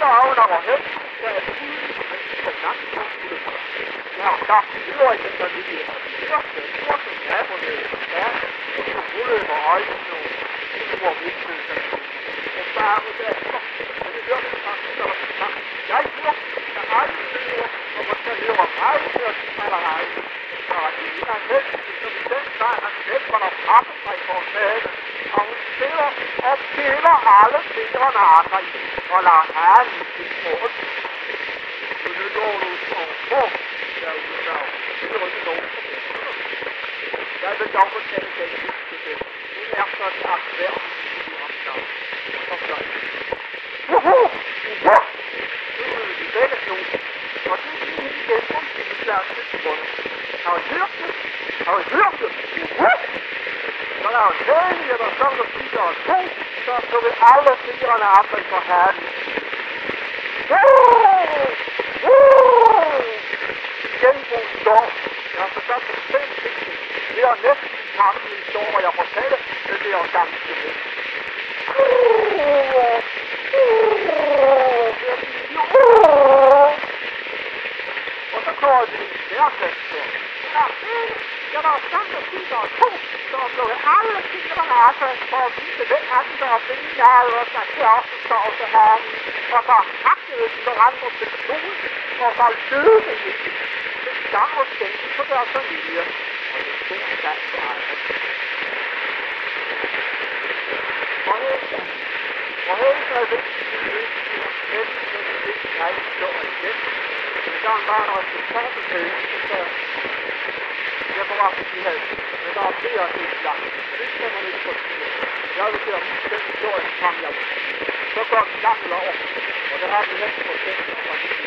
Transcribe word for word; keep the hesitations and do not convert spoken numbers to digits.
under vor hæft, der er tydeligt, at de kan langt på skulle for. Jeg har sagt, det var ikke så lige, at de første, første naberne, der og så rullede mig øjnene, og det var vigtigt, at jeg bare var der, og det hørte jeg faktisk, der var sagt, jeg hørte, der aldrig hører, og hvor der hører mig, og de falder her. Og det er en hæft, som i den dag, at den var der pakke sig for maden, og hun sidder og piller alle fingrene af sig, og lader herren i sin måde. Så nu går du og får, derude der, det er ikke nogen, som er sådan. Jeg vil dog fortælle den sidste det. Det er så det aktuelle, som vi opstår. Og så gør jeg. Woho! Ja! Nu er vi begge to. Og det er lige igen, som vi bliver til bundet. Har du hørt det? Har du hørt det? Så der er jo tælige, der så der siger og to, så så vil alle fingrene af sig for herren. Genbrug står. Jeg har forstået det fem ting. Det er næsten tanken i står, hvor jeg fortalte, men det er jo ganske lidt. Og så kommer det i nærkast. Ja, jeg var stand og sige, der er to, så blev alle fingrene af sig for at vise, hvem anden, der har findet jeg, og der kan også stå til herren. Og så hakkede de der andre til stol, og så løbede de til gang og skændte på deres familie. Og det sker ganske aldrig. Og her, og her er det vigtigt, at vi ikke bliver kendt, men det er ikke stå igen. Men der er bare noget resultatet til, så jeg får også sige her, men der er flere helt langt. Det skal man ikke forstå. Jeg vil sige, at den historie frem, jeg vil. Så går den langt over, og det har vi næsten procent, og